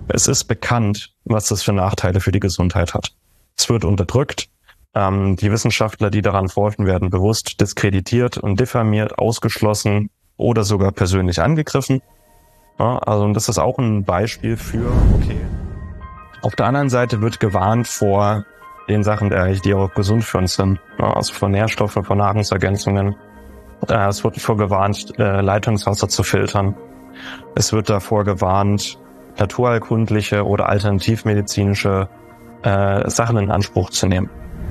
Es ist bekannt, was das für Nachteile für die Gesundheit hat. Es wird unterdrückt. Die Wissenschaftler, die daran forschen, werden bewusst diskreditiert und diffamiert, ausgeschlossen oder sogar persönlich angegriffen. Ja, also das ist auch ein Beispiel für, okay. Auf der anderen Seite wird gewarnt vor den Sachen, die auch gesund für uns sind. Ja, also vor Nährstoffen, vor Nahrungsergänzungen. Es wird davor gewarnt, Leitungswasser zu filtern. Es wird davor gewarnt, naturheilkundliche oder alternativmedizinische Sachen in Anspruch zu nehmen.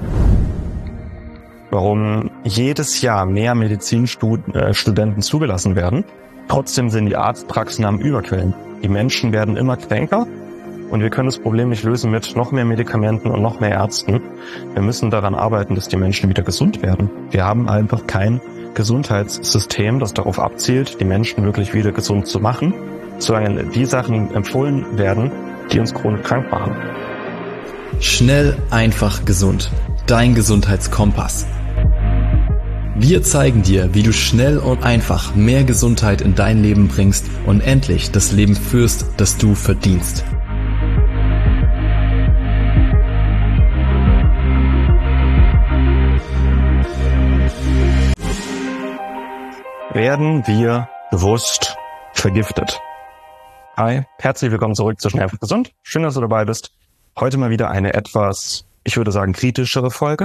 Warum jedes Jahr mehr Medizinstudenten zugelassen werden. Trotzdem sind die Arztpraxen am Überquellen. Die Menschen werden immer kränker und wir können das Problem nicht lösen mit noch mehr Medikamenten und noch mehr Ärzten. Wir müssen daran arbeiten, dass die Menschen wieder gesund werden. Wir haben einfach kein Gesundheitssystem, das darauf abzielt, die Menschen wirklich wieder gesund zu machen, solange die Sachen empfohlen werden, die uns chronisch krank machen. Schnell, einfach, gesund. Dein Gesundheitskompass. Wir zeigen dir, wie du schnell und einfach mehr Gesundheit in dein Leben bringst und endlich das Leben führst, das du verdienst. Werden wir bewusst vergiftet? Hi, herzlich willkommen zurück zu Schnell einfach gesund. Schön, dass du dabei bist. Heute mal wieder eine etwas, ich würde sagen, kritischere Folge,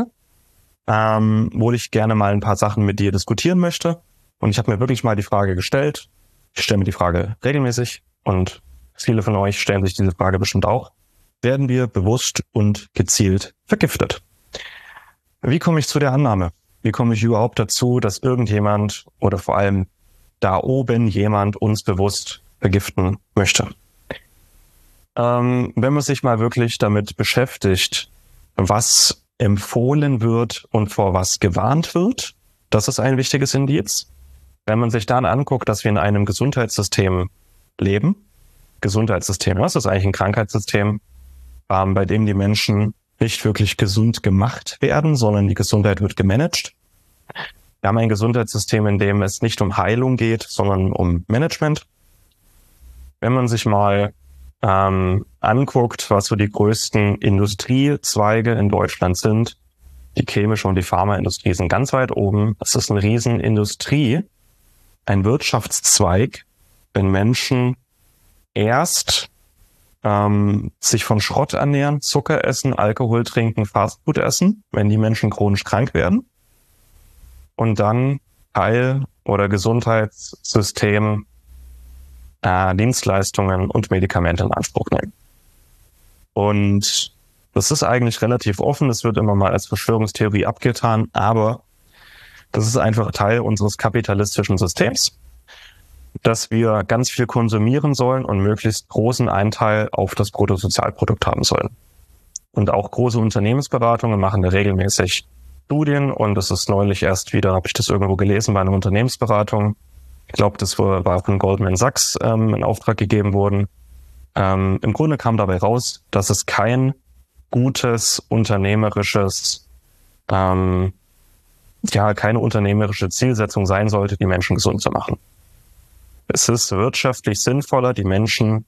wo ich gerne mal ein paar Sachen mit dir diskutieren möchte. Und ich habe mir wirklich mal die Frage gestellt. Ich stelle mir die Frage regelmäßig und viele von euch stellen sich diese Frage bestimmt auch. Werden wir bewusst und gezielt vergiftet? Wie komme ich zu der Annahme? Wie komme ich überhaupt dazu, dass irgendjemand oder vor allem da oben jemand uns bewusst vergiften möchte? Wenn man sich mal wirklich damit beschäftigt, was empfohlen wird und vor was gewarnt wird, das ist ein wichtiges Indiz. Wenn man sich dann anguckt, dass wir in einem Gesundheitssystem leben, Gesundheitssystem, was ist eigentlich ein Krankheitssystem, bei dem die Menschen nicht wirklich gesund gemacht werden, sondern die Gesundheit wird gemanagt. Wir haben ein Gesundheitssystem, in dem es nicht um Heilung geht, sondern um Management. Wenn man sich mal anguckt, was so die größten Industriezweige in Deutschland sind, die chemische und die Pharmaindustrie sind ganz weit oben. Das ist eine Riesenindustrie, ein Wirtschaftszweig, wenn Menschen erst sich von Schrott ernähren, Zucker essen, Alkohol trinken, Fastfood essen, wenn die Menschen chronisch krank werden und dann Heil- oder Gesundheitssystem Dienstleistungen und Medikamente in Anspruch nehmen. Und das ist eigentlich relativ offen, das wird immer mal als Verschwörungstheorie abgetan, aber das ist einfach Teil unseres kapitalistischen Systems, dass wir ganz viel konsumieren sollen und möglichst großen Anteil auf das Bruttosozialprodukt haben sollen. Und auch große Unternehmensberatungen machen da regelmäßig Studien und das ist neulich erst wieder, habe ich das irgendwo gelesen, bei einer Unternehmensberatung. Ich glaube, das war von Goldman Sachs in Auftrag gegeben worden. Im Grunde kam dabei raus, dass es kein gutes unternehmerisches, keine unternehmerische Zielsetzung sein sollte, die Menschen gesund zu machen. Es ist wirtschaftlich sinnvoller, die Menschen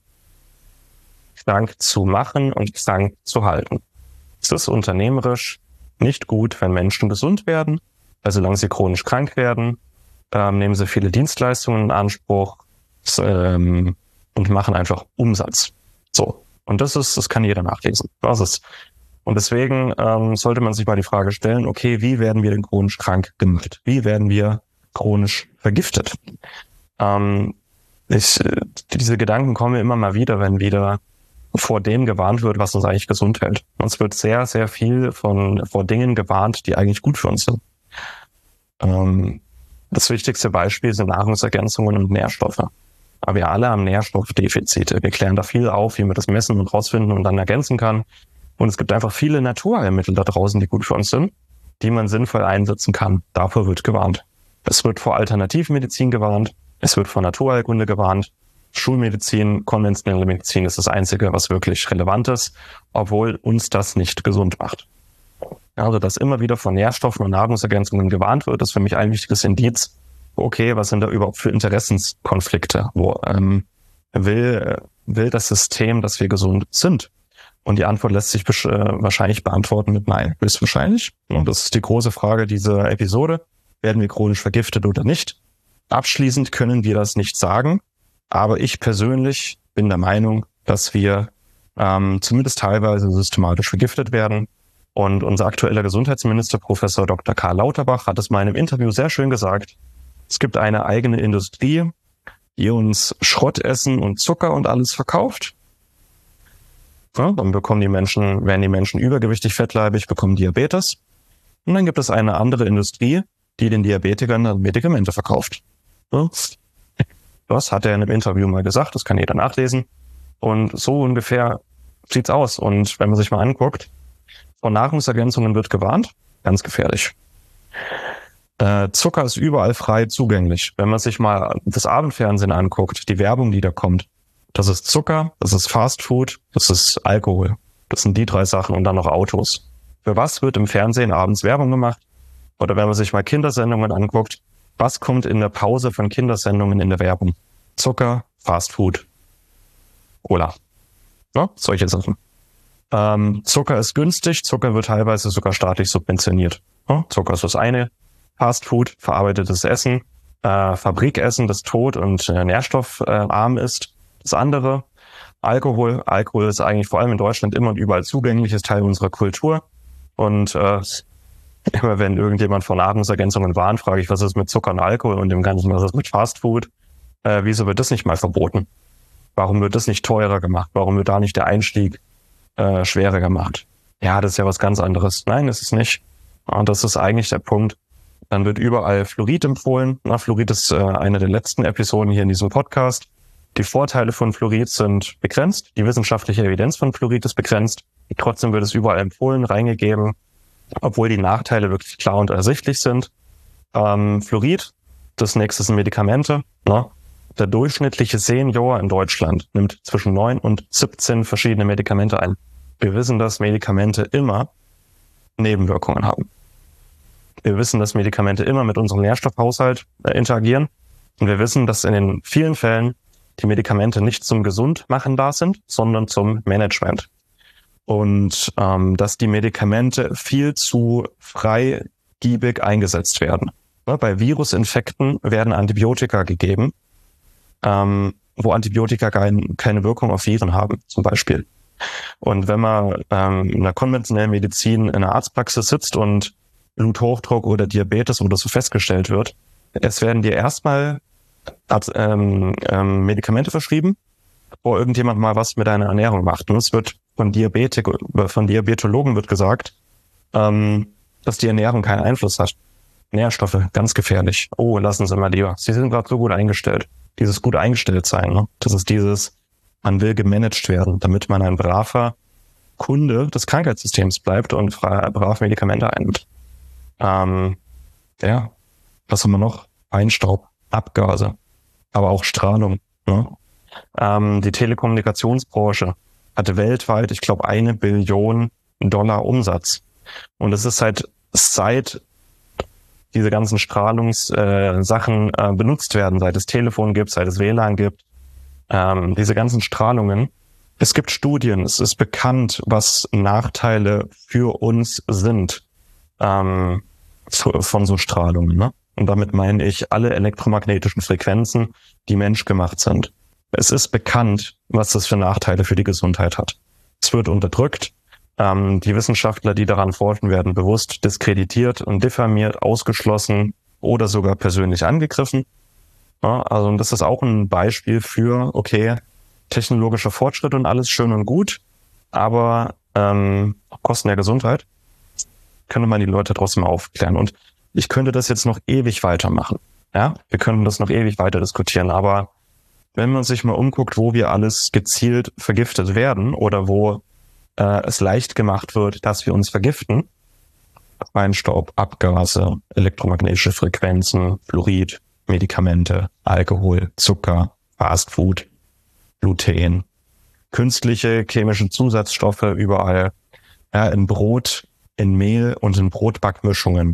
krank zu machen und krank zu halten. Es ist unternehmerisch nicht gut, wenn Menschen gesund werden, weil solange sie chronisch krank werden, nehmen sie viele Dienstleistungen in Anspruch und machen einfach Umsatz. So. Und das kann jeder nachlesen. Und deswegen sollte man sich mal die Frage stellen, okay, wie werden wir denn chronisch krank gemacht? Wie werden wir chronisch vergiftet? Diese Gedanken kommen mir immer mal wieder, wenn wieder vor dem gewarnt wird, was uns eigentlich gesund hält. Uns wird sehr, sehr viel vor Dingen gewarnt, die eigentlich gut für uns sind. Das wichtigste Beispiel sind Nahrungsergänzungen und Nährstoffe. Aber wir alle haben Nährstoffdefizite. Wir klären da viel auf, wie man das messen und rausfinden und dann ergänzen kann. Und es gibt einfach viele Naturheilmittel da draußen, die gut für uns sind, die man sinnvoll einsetzen kann. Davor wird gewarnt. Es wird vor Alternativmedizin gewarnt. Es wird vor Naturheilkunde gewarnt. Schulmedizin, konventionelle Medizin ist das Einzige, was wirklich relevant ist, obwohl uns das nicht gesund macht. Also, dass immer wieder von Nährstoffen und Nahrungsergänzungen gewarnt wird, ist für mich ein wichtiges Indiz. Okay, was sind da überhaupt für Interessenskonflikte? Will will das System, dass wir gesund sind? Und die Antwort lässt sich wahrscheinlich beantworten mit Nein. Höchstwahrscheinlich. Und das ist die große Frage dieser Episode. Werden wir chronisch vergiftet oder nicht? Abschließend können wir das nicht sagen. Aber ich persönlich bin der Meinung, dass wir zumindest teilweise systematisch vergiftet werden. Und unser aktueller Gesundheitsminister, Professor Dr. Karl Lauterbach, hat es mal in einem Interview sehr schön gesagt. Es gibt eine eigene Industrie, die uns Schrottessen und Zucker und alles verkauft. Ja, dann werden die Menschen übergewichtig, fettleibig, bekommen Diabetes. Und dann gibt es eine andere Industrie, die den Diabetikern dann Medikamente verkauft. Ja. Das hat er in einem Interview mal gesagt, das kann jeder nachlesen. Und so ungefähr sieht's aus. Und wenn man sich mal anguckt, von Nahrungsergänzungen wird gewarnt, ganz gefährlich. Zucker ist überall frei zugänglich. Wenn man sich mal das Abendfernsehen anguckt, die Werbung, die da kommt, das ist Zucker, das ist Fastfood, das ist Alkohol. Das sind die 3 Sachen und dann noch Autos. Für was wird im Fernsehen abends Werbung gemacht? Oder wenn man sich mal Kindersendungen anguckt, was kommt in der Pause von Kindersendungen in der Werbung? Zucker, Fastfood, Cola. Ja, solche Sachen. Zucker ist günstig, Zucker wird teilweise sogar staatlich subventioniert. Ja, Zucker ist das eine. Fastfood, verarbeitetes Essen, Fabrikessen, das tot und nährstoffarm ist. Das andere, Alkohol. Alkohol ist eigentlich vor allem in Deutschland immer und überall zugänglich, ist Teil unserer Kultur. Und immer wenn irgendjemand von Nahrungsergänzungen warnt, frage ich, was ist mit Zucker und Alkohol und dem Ganzen, was ist mit Fastfood? Wieso wird das nicht mal verboten? Warum wird das nicht teurer gemacht? Warum wird da nicht der Einstieg schwerer gemacht? Ja, das ist ja was ganz anderes. Nein, das ist nicht. Und das ist eigentlich der Punkt. Dann wird überall Fluorid empfohlen. Fluorid ist eine der letzten Episoden hier in diesem Podcast. Die Vorteile von Fluorid sind begrenzt. Die wissenschaftliche Evidenz von Fluorid ist begrenzt. Trotzdem wird es überall empfohlen, reingegeben, obwohl die Nachteile wirklich klar und ersichtlich sind. Fluorid, das nächste sind Medikamente. Der durchschnittliche Senior in Deutschland nimmt zwischen 9 und 17 verschiedene Medikamente ein. Wir wissen, dass Medikamente immer Nebenwirkungen haben. Wir wissen, dass Medikamente immer mit unserem Nährstoffhaushalt interagieren. Und wir wissen, dass in den vielen Fällen die Medikamente nicht zum Gesundmachen da sind, sondern zum Management. Und dass die Medikamente viel zu freigiebig eingesetzt werden. Bei Virusinfekten werden Antibiotika gegeben, wo Antibiotika keine Wirkung auf Viren haben, zum Beispiel. Und wenn man in der konventionellen Medizin in einer Arztpraxis sitzt und Bluthochdruck oder Diabetes oder so festgestellt wird, es werden dir erstmal Medikamente verschrieben, bevor irgendjemand mal was mit deiner Ernährung macht. Und es wird von Diabetologen wird gesagt, dass die Ernährung keinen Einfluss hat. Nährstoffe, ganz gefährlich. Oh, lassen Sie mal lieber. Sie sind gerade so gut eingestellt. Dieses gut eingestellt sein, ne? Das ist dieses, man will gemanagt werden, damit man ein braver Kunde des Krankheitssystems bleibt und brav Medikamente einnimmt. Ja, was haben wir noch? Feinstaub, Abgase, aber auch Strahlung. Ne? Die Telekommunikationsbranche hatte weltweit, ich glaube, $1 Billion Umsatz. Und es ist seit diese ganzen Strahlungssachen benutzt werden, seit es Telefon gibt, seit es WLAN gibt, diese ganzen Strahlungen. Es gibt Studien, es ist bekannt, was Nachteile für uns sind von so Strahlungen. Ne? Und damit meine ich alle elektromagnetischen Frequenzen, die menschgemacht sind. Es ist bekannt, was das für Nachteile für die Gesundheit hat. Es wird unterdrückt. Die Wissenschaftler, die daran forschen, werden bewusst diskreditiert und diffamiert, ausgeschlossen oder sogar persönlich angegriffen. Ja, also das ist auch ein Beispiel für, okay, technologischer Fortschritt und alles schön und gut, aber auf Kosten der Gesundheit könnte man die Leute trotzdem aufklären. Und ich könnte das jetzt noch ewig weitermachen. Ja, wir können das noch ewig weiter diskutieren, aber wenn man sich mal umguckt, wo wir alles gezielt vergiftet werden oder wo es leicht gemacht wird, dass wir uns vergiften, Feinstaub, Abgase, elektromagnetische Frequenzen, Fluorid, Medikamente, Alkohol, Zucker, Fastfood, Gluten, künstliche chemische Zusatzstoffe überall, in Brot, in Mehl und in Brotbackmischungen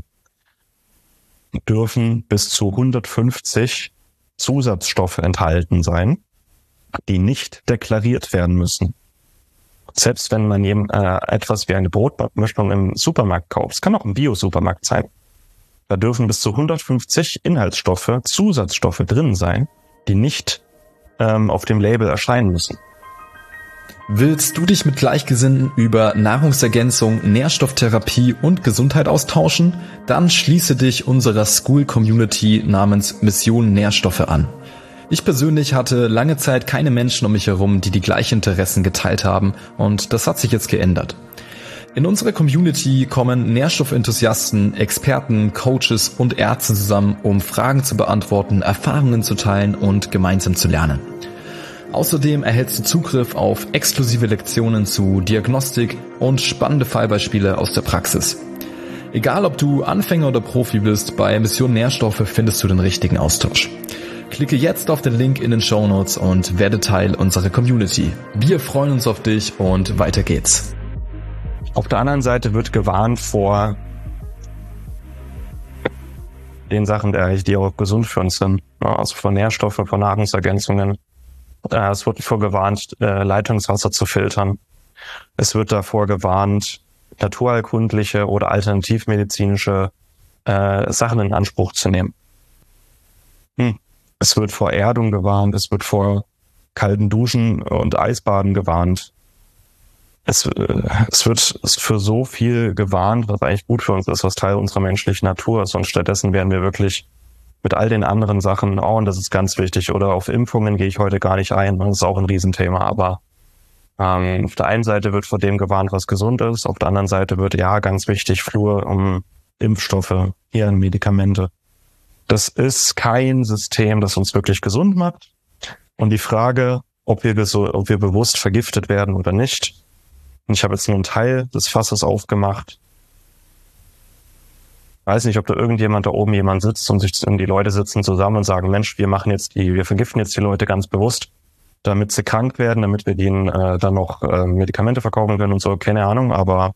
dürfen bis zu 150 Zusatzstoffe enthalten sein, die nicht deklariert werden müssen. Selbst wenn man etwas wie eine Brotmischung im Supermarkt kauft, es kann auch ein Bio-Supermarkt sein, da dürfen bis zu 150 Inhaltsstoffe, Zusatzstoffe drin sein, die nicht auf dem Label erscheinen müssen. Willst du dich mit Gleichgesinnten über Nahrungsergänzung, Nährstofftherapie und Gesundheit austauschen? Dann schließe dich unserer School-Community namens Mission Nährstoffe an. Ich persönlich hatte lange Zeit keine Menschen um mich herum, die gleichen Interessen geteilt haben, und das hat sich jetzt geändert. In unserer Community kommen Nährstoffenthusiasten, Experten, Coaches und Ärzte zusammen, um Fragen zu beantworten, Erfahrungen zu teilen und gemeinsam zu lernen. Außerdem erhältst du Zugriff auf exklusive Lektionen zu Diagnostik und spannende Fallbeispiele aus der Praxis. Egal ob du Anfänger oder Profi bist, bei Mission Nährstoffe findest du den richtigen Austausch. Klicke jetzt auf den Link in den Shownotes und werde Teil unserer Community. Wir freuen uns auf dich und weiter geht's. Auf der anderen Seite wird gewarnt vor den Sachen, die auch gesund für uns sind. Also vor Nährstoffe, vor Nahrungsergänzungen. Es wird davor gewarnt, Leitungswasser zu filtern. Es wird davor gewarnt, naturheilkundliche oder alternativmedizinische Sachen in Anspruch zu nehmen. Es wird vor Erdung gewarnt, es wird vor kalten Duschen und Eisbaden gewarnt. Es wird für so viel gewarnt, was eigentlich gut für uns ist, was Teil unserer menschlichen Natur ist. Und stattdessen werden wir wirklich mit all den anderen Sachen, und das ist ganz wichtig, oder auf Impfungen gehe ich heute gar nicht ein, das ist auch ein Riesenthema, aber auf der einen Seite wird vor dem gewarnt, was gesund ist, auf der anderen Seite wird, ja, ganz wichtig, Flur um Impfstoffe, hier Medikamente. Das ist kein System, das uns wirklich gesund macht. Und die Frage, ob wir bewusst vergiftet werden oder nicht, und ich habe jetzt nur einen Teil des Fasses aufgemacht. Ich weiß nicht, ob da irgendjemand da oben sitzt und die Leute sitzen zusammen und sagen, Mensch, wir vergiften jetzt die Leute ganz bewusst, damit sie krank werden, damit wir denen dann noch Medikamente verkaufen können und so, keine Ahnung, aber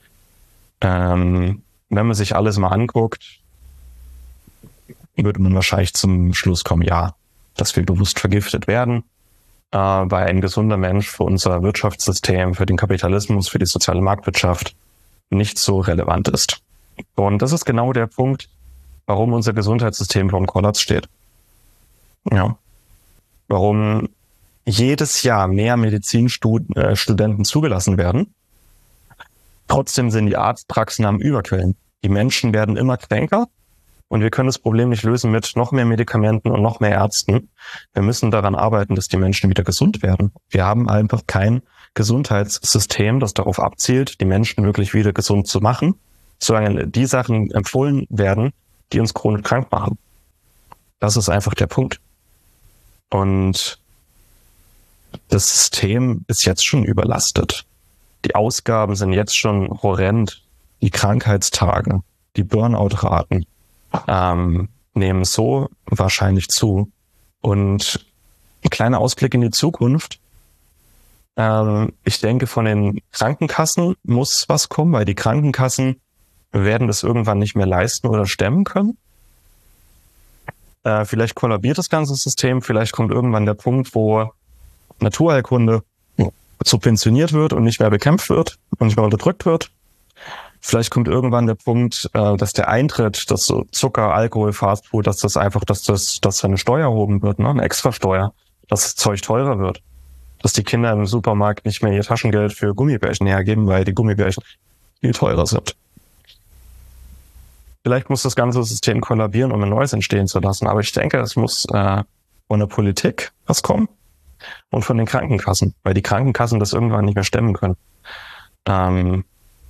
wenn man sich alles mal anguckt, würde man wahrscheinlich zum Schluss kommen, ja, dass wir bewusst vergiftet werden, weil ein gesunder Mensch für unser Wirtschaftssystem, für den Kapitalismus, für die soziale Marktwirtschaft nicht so relevant ist. Und das ist genau der Punkt, warum unser Gesundheitssystem vor dem Kollaps steht. Ja. Warum jedes Jahr mehr Medizinstudenten zugelassen werden. Trotzdem sind die Arztpraxen am Überquellen. Die Menschen werden immer kränker und wir können das Problem nicht lösen mit noch mehr Medikamenten und noch mehr Ärzten. Wir müssen daran arbeiten, dass die Menschen wieder gesund werden. Wir haben einfach kein Gesundheitssystem, das darauf abzielt, die Menschen wirklich wieder gesund zu machen, solange die Sachen empfohlen werden, die uns chronisch krank machen. Das ist einfach der Punkt. Und das System ist jetzt schon überlastet. Die Ausgaben sind jetzt schon horrend. Die Krankheitstage, die Burnout-Raten nehmen so wahrscheinlich zu. Und ein kleiner Ausblick in die Zukunft. Ich denke, von den Krankenkassen muss was kommen, weil die Krankenkassen werden das irgendwann nicht mehr leisten oder stemmen können. Vielleicht kollabiert das ganze System, vielleicht kommt irgendwann der Punkt, wo Naturheilkunde subventioniert wird und nicht mehr bekämpft wird und nicht mehr unterdrückt wird. Vielleicht kommt irgendwann der Punkt, dass der Eintritt, dass so Zucker, Alkohol, Fastfood, dass eine Steuer erhoben wird, ne? Eine Extrasteuer, dass das Zeug teurer wird. Dass die Kinder im Supermarkt nicht mehr ihr Taschengeld für Gummibärchen hergeben, weil die Gummibärchen viel teurer sind. Vielleicht muss das ganze System kollabieren, um ein neues entstehen zu lassen. Aber ich denke, es muss von der Politik was kommen und von den Krankenkassen, weil die Krankenkassen das irgendwann nicht mehr stemmen können. Kann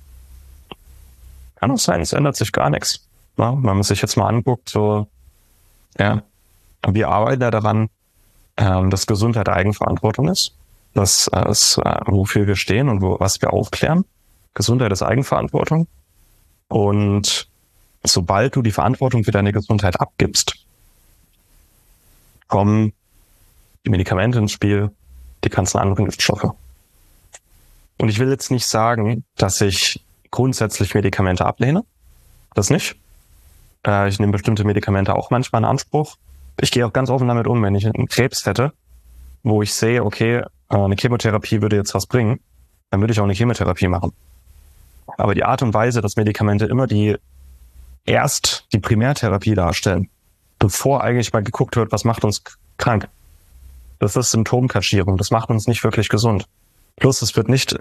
auch sein, es ändert sich gar nichts. Ja, wenn man sich jetzt mal anguckt, so, ja, wir arbeiten ja daran, dass Gesundheit Eigenverantwortung ist. Das ist, wofür wir stehen und was wir aufklären. Gesundheit ist Eigenverantwortung. Und sobald du die Verantwortung für deine Gesundheit abgibst, kommen die Medikamente ins Spiel, die ganzen anderen Giftstoffe. Und ich will jetzt nicht sagen, dass ich grundsätzlich Medikamente ablehne. Das nicht. Ich nehme bestimmte Medikamente auch manchmal in Anspruch. Ich gehe auch ganz offen damit um, wenn ich einen Krebs hätte wo ich sehe, okay, eine Chemotherapie würde jetzt was bringen, dann würde ich auch eine Chemotherapie machen. Aber die Art und Weise, dass Medikamente immer erst die Primärtherapie darstellen, bevor eigentlich mal geguckt wird, was macht uns krank. Das ist Symptomkaschierung, das macht uns nicht wirklich gesund. Plus es ist nicht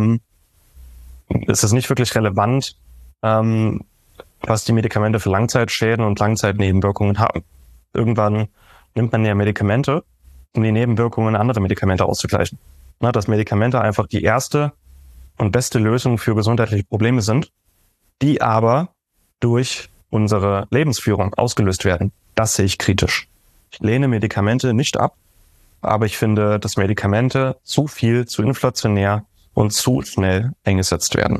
wirklich relevant, was die Medikamente für Langzeitschäden und Langzeitnebenwirkungen haben. Irgendwann nimmt man ja Medikamente, um die Nebenwirkungen anderer Medikamente auszugleichen. Dass Medikamente einfach die erste und beste Lösung für gesundheitliche Probleme sind, die aber durch unsere Lebensführung ausgelöst werden. Das sehe ich kritisch. Ich lehne Medikamente nicht ab, aber ich finde, dass Medikamente zu viel, zu inflationär und zu schnell eingesetzt werden.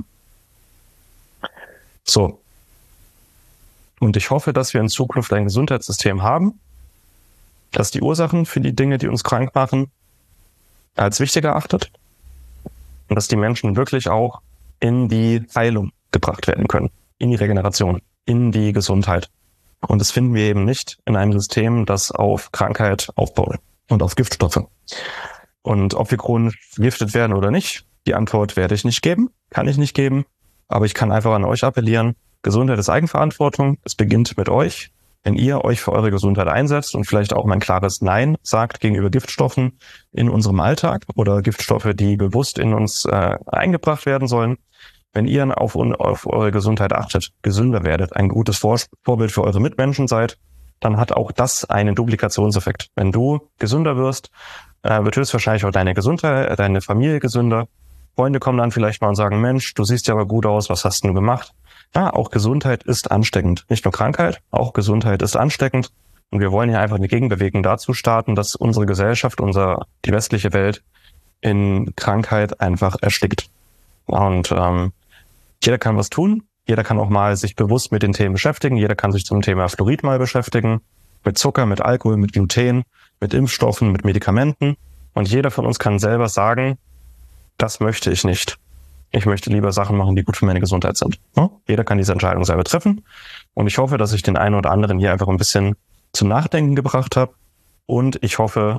So. Und ich hoffe, dass wir in Zukunft ein Gesundheitssystem haben, das die Ursachen für die Dinge, die uns krank machen, als wichtig erachtet und dass die Menschen wirklich auch in die Heilung gebracht werden können, in die Regeneration, in die Gesundheit. Und das finden wir eben nicht in einem System, das auf Krankheit aufbaut und auf Giftstoffe. Und ob wir chronisch vergiftet werden oder nicht, die Antwort werde ich nicht geben, kann ich nicht geben, aber ich kann einfach an euch appellieren, Gesundheit ist Eigenverantwortung, es beginnt mit euch. Wenn ihr euch für eure Gesundheit einsetzt und vielleicht auch mal ein klares Nein sagt gegenüber Giftstoffen in unserem Alltag oder Giftstoffe, die bewusst in uns eingebracht werden sollen, wenn ihr auf eure Gesundheit achtet, gesünder werdet, ein gutes Vorbild für eure Mitmenschen seid, dann hat auch das einen Duplikationseffekt. Wenn du gesünder wirst, wird höchstwahrscheinlich auch deine Gesundheit, deine Familie gesünder. Freunde kommen dann vielleicht mal und sagen, Mensch, du siehst ja aber gut aus, was hast du gemacht? Ja, auch Gesundheit ist ansteckend. Nicht nur Krankheit, auch Gesundheit ist ansteckend. Und wir wollen hier einfach eine Gegenbewegung dazu starten, dass unsere Gesellschaft, die westliche Welt in Krankheit einfach erstickt. Und jeder kann was tun. Jeder kann auch mal sich bewusst mit den Themen beschäftigen. Jeder kann sich zum Thema Fluorid mal beschäftigen. Mit Zucker, mit Alkohol, mit Gluten, mit Impfstoffen, mit Medikamenten. Und jeder von uns kann selber sagen, das möchte ich nicht. Ich möchte lieber Sachen machen, die gut für meine Gesundheit sind. Ja? Jeder kann diese Entscheidung selber treffen. Und ich hoffe, dass ich den einen oder anderen hier einfach ein bisschen zum Nachdenken gebracht habe. Und ich hoffe,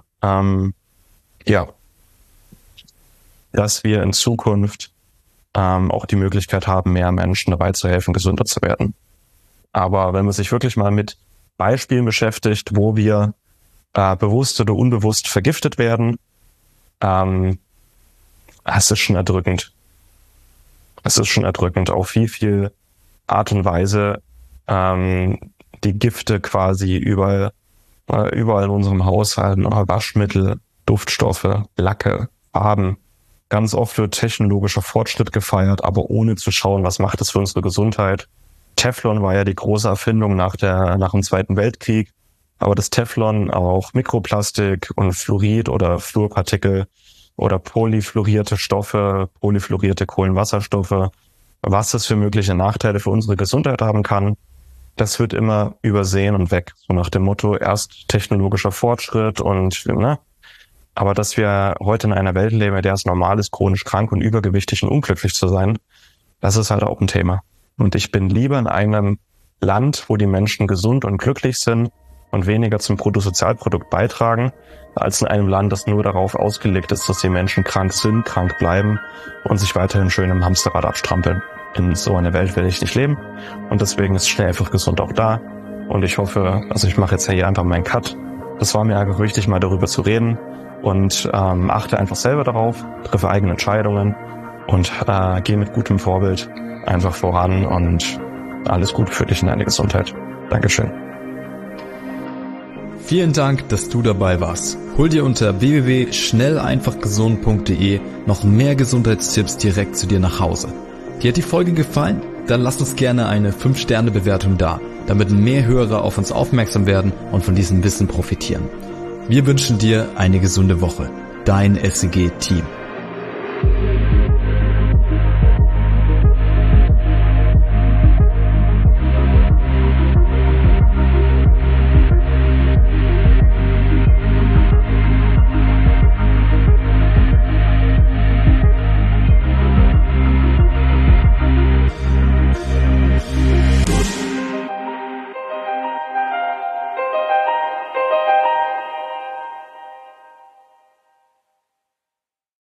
dass wir in Zukunft auch die Möglichkeit haben, mehr Menschen dabei zu helfen, gesünder zu werden. Aber wenn man sich wirklich mal mit Beispielen beschäftigt, wo wir bewusst oder unbewusst vergiftet werden, es ist schon erdrückend. Es ist schon erdrückend, auf wie viel Art und Weise die Gifte quasi überall in unserem Haushalt, Waschmittel, Duftstoffe, Lacke, Farben. Ganz oft wird technologischer Fortschritt gefeiert, aber ohne zu schauen, was macht es für unsere Gesundheit. Teflon war ja die große Erfindung nach dem Zweiten Weltkrieg, aber das Teflon auch Mikroplastik und Fluorid oder Fluorpartikel oder polyfluorierte Stoffe, polyfluorierte Kohlenwasserstoffe, was das für mögliche Nachteile für unsere Gesundheit haben kann, das wird immer übersehen und weg. So nach dem Motto, erst technologischer Fortschritt aber dass wir heute in einer Welt leben, in der es normal ist, chronisch krank und übergewichtig und unglücklich zu sein, das ist halt auch ein Thema. Und ich bin lieber in einem Land, wo die Menschen gesund und glücklich sind und weniger zum Bruttosozialprodukt beitragen, als in einem Land, das nur darauf ausgelegt ist, dass die Menschen krank sind, krank bleiben und sich weiterhin schön im Hamsterrad abstrampeln. In so einer Welt will ich nicht leben und deswegen ist schnell einfach gesund auch da. Und ich hoffe, ich mache jetzt hier einfach meinen Cut. Das war mir einfach wichtig, mal darüber zu reden und achte einfach selber darauf, treffe eigene Entscheidungen und gehe mit gutem Vorbild einfach voran und alles Gute für dich und deine Gesundheit. Dankeschön. Vielen Dank, dass du dabei warst. Hol dir unter www.schnelleinfachgesund.de noch mehr Gesundheitstipps direkt zu dir nach Hause. Dir hat die Folge gefallen? Dann lass uns gerne eine 5-Sterne-Bewertung da, damit mehr Hörer auf uns aufmerksam werden und von diesem Wissen profitieren. Wir wünschen dir eine gesunde Woche. Dein SEG-Team.